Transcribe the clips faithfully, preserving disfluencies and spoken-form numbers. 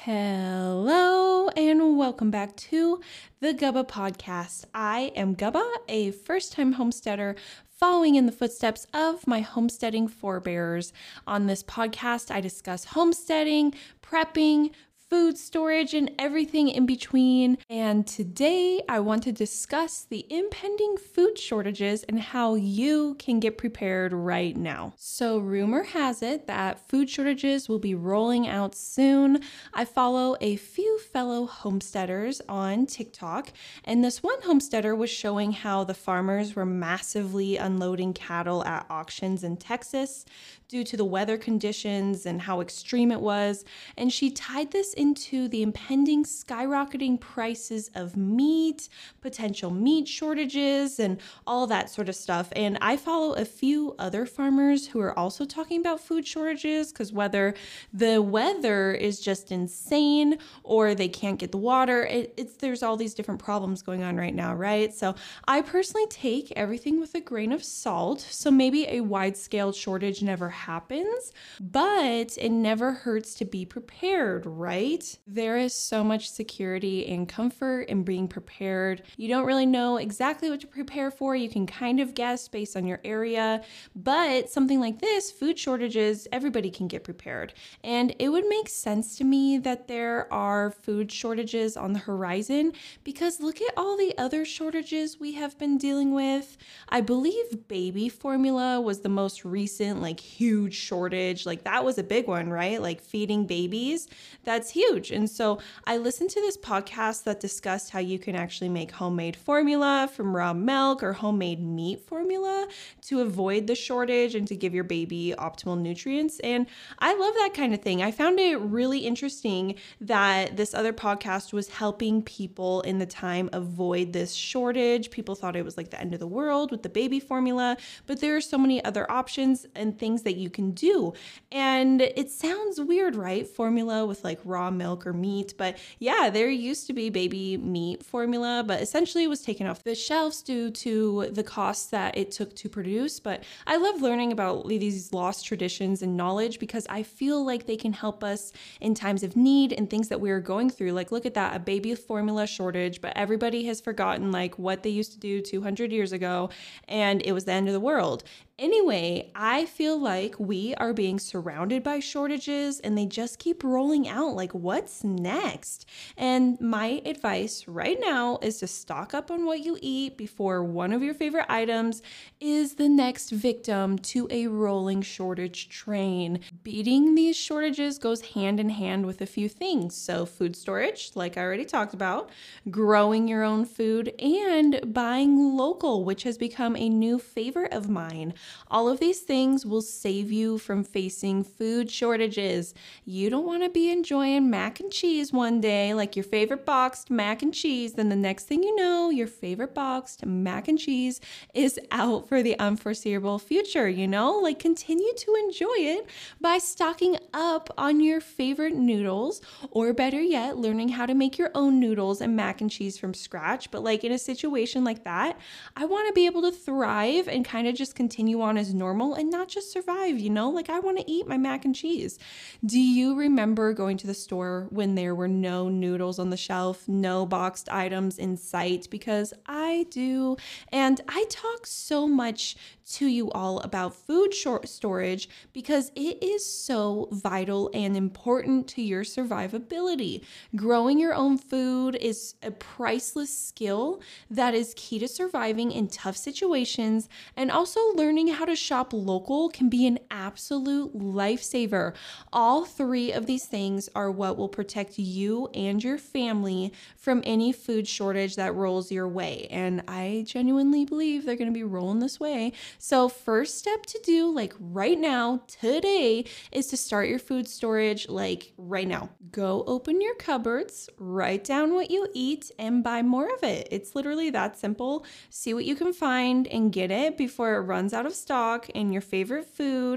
Hello and welcome back to the Gubba Podcast. I am Gubba, a first-time homesteader following in the footsteps of my homesteading forebears. On this podcast, I discuss homesteading, prepping, food storage, and everything in between. And today I want to discuss the impending food shortages and how you can get prepared right now. So rumor has it that food shortages will be rolling out soon. I follow a few fellow homesteaders on TikTok, and this one homesteader was showing how the farmers were massively unloading cattle at auctions in Texas due to the weather conditions and how extreme it was. And she tied this into the impending skyrocketing prices of meat, potential meat shortages, and all that sort of stuff. And I follow a few other farmers who are also talking about food shortages, because whether the weather is just insane or they can't get the water, it, it's there's all these different problems going on right now, right? So I personally take everything with a grain of salt. So maybe a wide-scale shortage never happens, but it never hurts to be prepared, right? There is so much security and comfort in being prepared. You don't really know exactly what to prepare for. You can kind of guess based on your area, but something like this, food shortages, everybody can get prepared. And it would make sense to me that there are food shortages on the horizon, because look at all the other shortages we have been dealing with. I believe baby formula was the most recent, like, huge shortage. Like, that was a big one, right? Like, feeding babies, that's huge. And so I listened to this podcast that discussed how you can actually make homemade formula from raw milk or homemade meat formula to avoid the shortage and to give your baby optimal nutrients. And I love that kind of thing. I found it really interesting that this other podcast was helping people in the time avoid this shortage. People thought it was like the end of the world with the baby formula, but there are so many other options and things that you can do. And it sounds weird, right? Formula with like raw milk or meat. But yeah, there used to be baby meat formula, but essentially it was taken off the shelves due to the costs that it took to produce. But I love learning about these lost traditions and knowledge, because I feel like they can help us in times of need and things that we are going through. Like, look at that, a baby formula shortage, but everybody has forgotten like what they used to do two hundred years ago, and it was the end of the world. Anyway, I feel like we are being surrounded by shortages and they just keep rolling out. Like, what's next? And my advice right now is to stock up on what you eat before one of your favorite items is the next victim to a rolling shortage train. Beating these shortages goes hand in hand with a few things. So food storage, like I already talked about, growing your own food, and buying local, which has become a new favorite of mine. All of these things will save you from facing food shortages. You don't want to be enjoying mac and cheese one day, like your favorite boxed mac and cheese. Then the next thing you know, your favorite boxed mac and cheese is out for the unforeseeable future, you know? Like, continue to enjoy it by stocking up on your favorite noodles, or better yet, learning how to make your own noodles and mac and cheese from scratch. But like, in a situation like that, I want to be able to thrive and kind of just continue on as normal and not just survive, you know? Like, I want to eat my mac and cheese. Do you remember going to the store when there were no noodles on the shelf, no boxed items in sight? Because I do. And I talk so much to you all about food short storage because it is so vital and important to your survivability. Growing your own food is a priceless skill that is key to surviving in tough situations, and also learning how to shop local can be an absolute lifesaver. All three of these things are what will protect you and your family from any food shortage that rolls your way, and I genuinely believe they're going to be rolling this way. So first step to do, like right now, today, is to start your food storage like right now. Go open your cupboards, write down what you eat, and buy more of it. It's literally that simple. See what you can find and get it before it runs out of stock. And your favorite food,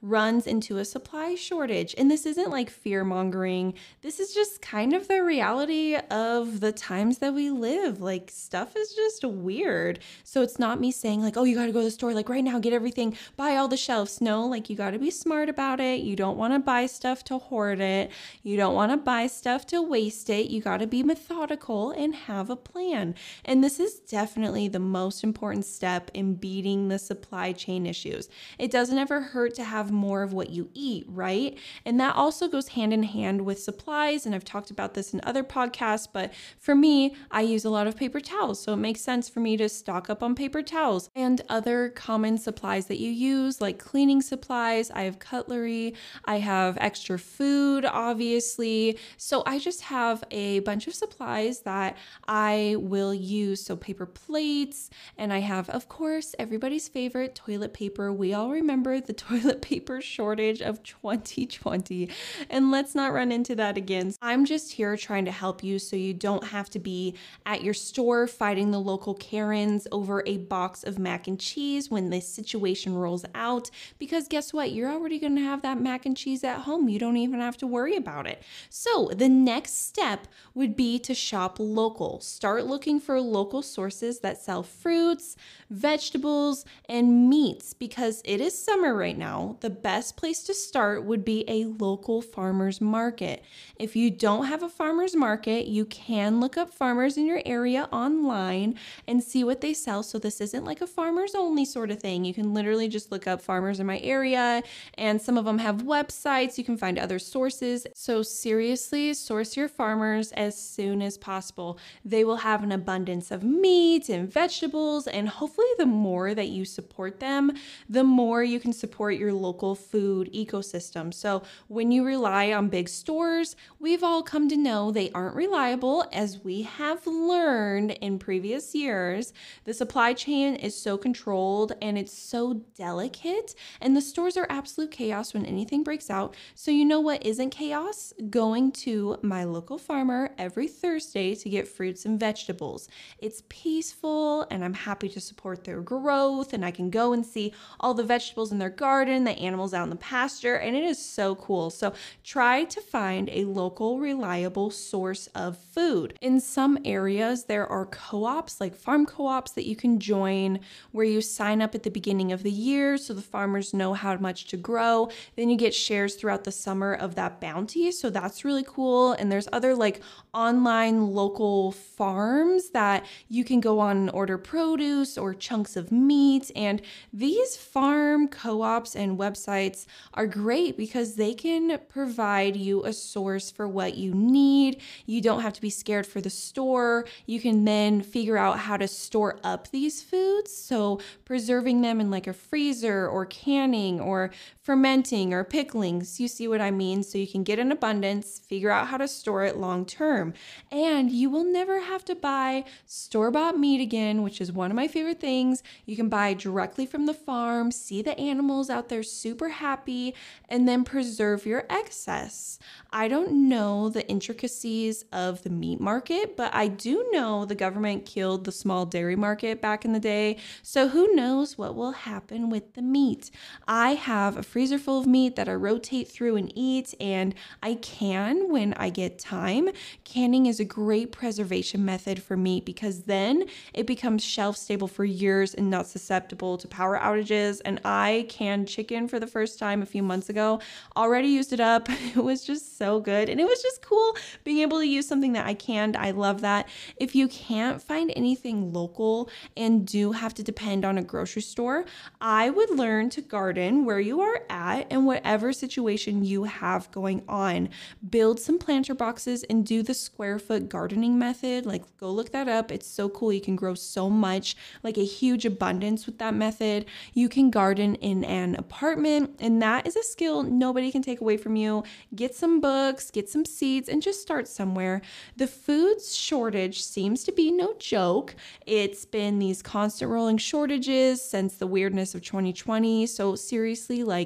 runs into a supply shortage. And this isn't like fear mongering. This is just kind of the reality of the times that we live. Like stuff is just weird. So it's not me saying like, oh, you got to go to the store like right now, get everything, buy all the shelves. No, like you got to be smart about it. You don't want to buy stuff to hoard it. You don't want to buy stuff to waste it. You got to be methodical and have a plan. And this is definitely the most important step in beating the supply chain issues. It doesn't ever hurt to have more of what you eat, right? And that also goes hand in hand with supplies. And I've talked about this in other podcasts, but for me, I use a lot of paper towels. So it makes sense for me to stock up on paper towels and other common supplies that you use, like cleaning supplies. I have cutlery. I have extra food, obviously. So I just have a bunch of supplies that I will use. So paper plates, and I have, of course, everybody's favorite toilet paper. We all remember the toilet paper shortage of twenty twenty, and let's not run into that again. I'm just here trying to help you so you don't have to be at your store fighting the local Karens over a box of mac and cheese when this situation rolls out, because guess what? You're already going to have that mac and cheese at home. You don't even have to worry about it. So the next step would be to shop local. Start looking for local sources that sell fruits, vegetables, and meats, because it is summer right now. The best place to start would be a local farmer's market. If you don't have a farmer's market, you can look up farmers in your area online and see what they sell. So this isn't like a farmers only sort of thing. You can literally just look up farmers in my area, and some of them have websites. You can find other sources. So seriously, source your farmers as soon as possible. They will have an abundance of meat and vegetables, and hopefully the more that you support them, the more you can support your local food ecosystem. So when you rely on big stores, we've all come to know they aren't reliable. As we have learned in previous years, the supply chain is so controlled and it's so delicate, and the stores are absolute chaos when anything breaks out. So you know what isn't chaos? Going to my local farmer every Thursday to get fruits and vegetables. It's peaceful, and I'm happy to support their growth, and I can go and see all the vegetables in their garden, the animals out in the pasture, and it is so cool. So try to find a local, reliable source of food. In some areas, there are co-ops, like farm co-ops, that you can join, where you sign up at the beginning of the year so the farmers know how much to grow. Then you get shares throughout the summer of that bounty. So that's really cool. And there's other like online local farms that you can go on and order produce or chunks of meat. And these farm co-ops and websites are great because they can provide you a source for what you need. You don't have to be scared for the store. You can then figure out how to store up these foods. So preserving them in like a freezer or canning or fermenting or pickling. So you see what I mean? So you can get in abundance, figure out how to store it long term. And you will never have to buy store-bought meat again, which is one of my favorite things. You can buy directly from the farm, see the animals out there super happy, and then preserve your excess. I don't know the intricacies of the meat market, but I do know the government killed the small dairy market back in the day. So who knows what will happen with the meat? I have a freezer full of meat that I rotate through and eat, and I can when I get time. Canning is a great preservation method for meat because then it becomes shelf stable for years and not susceptible to power outages. And I canned chicken for the first time a few months ago, already used it up. It was just so good. And it was just cool being able to use something that I canned. I love that. If you can't find anything local and do have to depend on a grocery store, I would learn to garden where you are at and whatever situation you have going on. Build some planter boxes and do the square foot gardening method. Like, go look that up. It's so cool. You can grow so much, like a huge abundance with that method. You can garden in an apartment, and that is a skill nobody can take away from you. Get some books, get some seeds, and just start somewhere. The food shortage seems to be no joke. It's been these constant rolling shortages since the weirdness of twenty twenty. So seriously, like,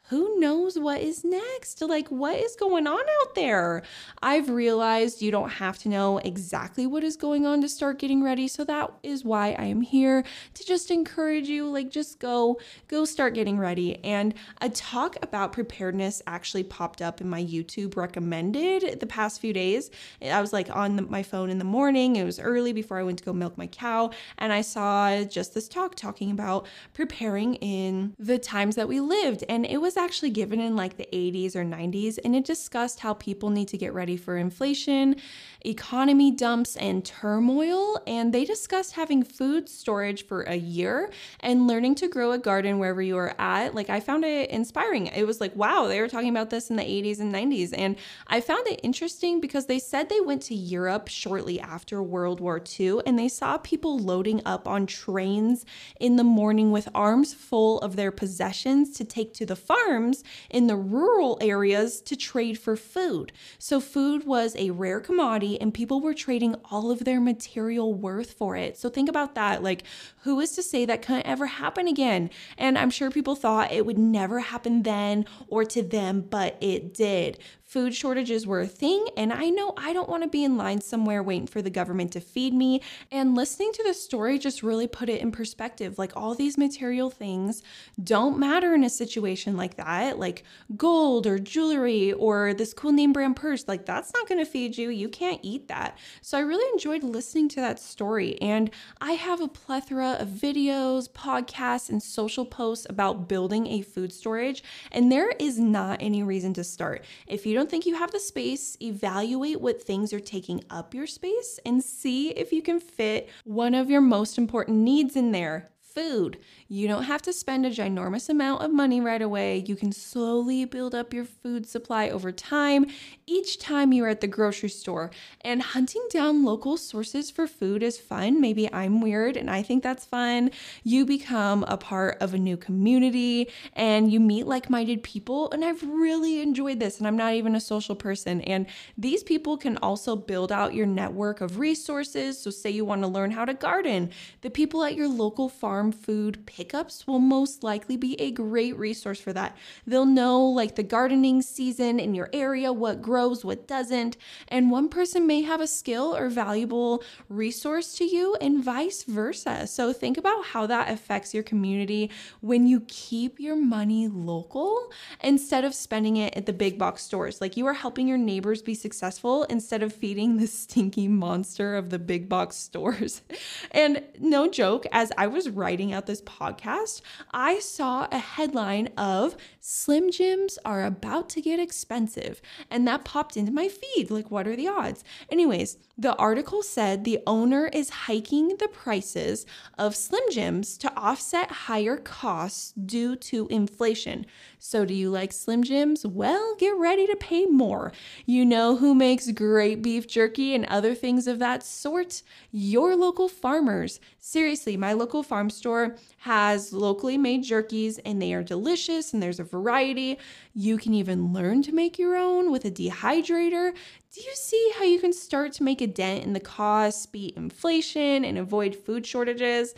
who knows what is next? Like, what is going on out there? I've realized you don't have to know exactly what is going on to start getting ready. So that is why I am here to just encourage you, like, just go, go start getting ready. And a talk about preparedness actually popped up in my YouTube recommended the past few days. I was like on the, my phone in the morning. It was early before I went to go milk my cow. And I saw just this talk talking about preparing in the times that we lived. And it was actually given in like the eighties or nineties, and it discussed how people need to get ready for inflation, economy dumps, and turmoil. And they discussed having food storage for a year and learning to grow a garden wherever you are at. Like, I found it inspiring. It was like, wow, they were talking about this in the eighties and nineties. And I found it interesting because they said they went to Europe shortly after World War Two, and they saw people loading up on trains in the morning with arms full of their possessions to take to the farms in the rural areas to trade for food. So food was a rare commodity and people were trading all of their material worth for it. So think about that. Like, who is to say that couldn't ever happen again? And I'm sure people thought it would never happen then or to them, but it did. Food shortages were a thing, and I know I don't want to be in line somewhere waiting for the government to feed me. And listening to the story just really put it in perspective. Like, all these material things don't matter in a situation like that, like gold or jewelry or this cool name brand purse. Like, that's not going to feed you. You can't eat that. So I really enjoyed listening to that story, and I have a plethora of videos, podcasts, and social posts about building a food storage, and there is not any reason to start. If you don't think you have the space, evaluate what things are taking up your space and see if you can fit one of your most important needs in there. Food. You don't have to spend a ginormous amount of money right away. You can slowly build up your food supply over time, each time you're at the grocery store. And hunting down local sources for food is fun. Maybe I'm weird and I think that's fun. You become a part of a new community and you meet like-minded people. And I've really enjoyed this, and I'm not even a social person. And these people can also build out your network of resources. So say you want to learn how to garden. The people at your local farm food pickups will most likely be a great resource for that. They'll know like the gardening season in your area, what grows, what doesn't, and one person may have a skill or valuable resource to you and vice versa. So think about how that affects your community when you keep your money local instead of spending it at the big box stores. Like, you are helping your neighbors be successful instead of feeding the stinky monster of the big box stores. And no joke, as I was writing out this podcast, I saw a headline of Slim Jims are about to get expensive. And that popped into my feed. Like, what are the odds? Anyways, the article said the owner is hiking the prices of Slim Jims to offset higher costs due to inflation. So do you like Slim Jims? Well, get ready to pay more. You know who makes great beef jerky and other things of that sort? Your local farmers. Seriously, my local farm store has locally made jerkies and they are delicious and there's a variety. You can even learn to make your own with a dehydrator. Do you see how you can start to make a dent in the cost, beat inflation, and avoid food shortages?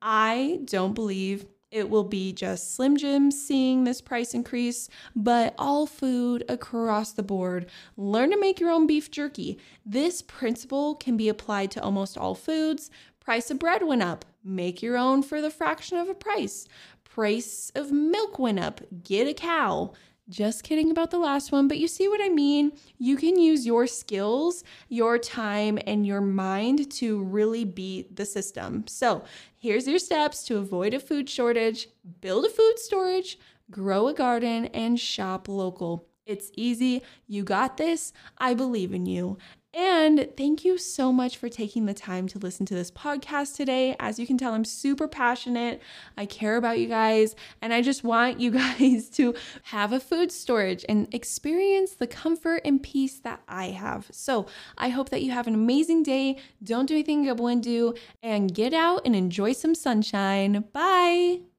I don't believe it will be just Slim Jims seeing this price increase, but all food across the board. Learn to make your own beef jerky. This principle can be applied to almost all foods. Price of bread went up. Make your own for the fraction of a price. Price of milk went up. Get a cow. Just kidding about the last one, but you see what I mean? You can use your skills, your time, and your mind to really beat the system. So here's your steps to avoid a food shortage: build a food storage, grow a garden, and shop local. It's easy. You got this. I believe in you. And thank you so much for taking the time to listen to this podcast today. As you can tell, I'm super passionate. I care about you guys, and I just want you guys to have a food storage and experience the comfort and peace that I have. So I hope that you have an amazing day. Don't do anything Gubba wouldn't do, and get out and enjoy some sunshine. Bye.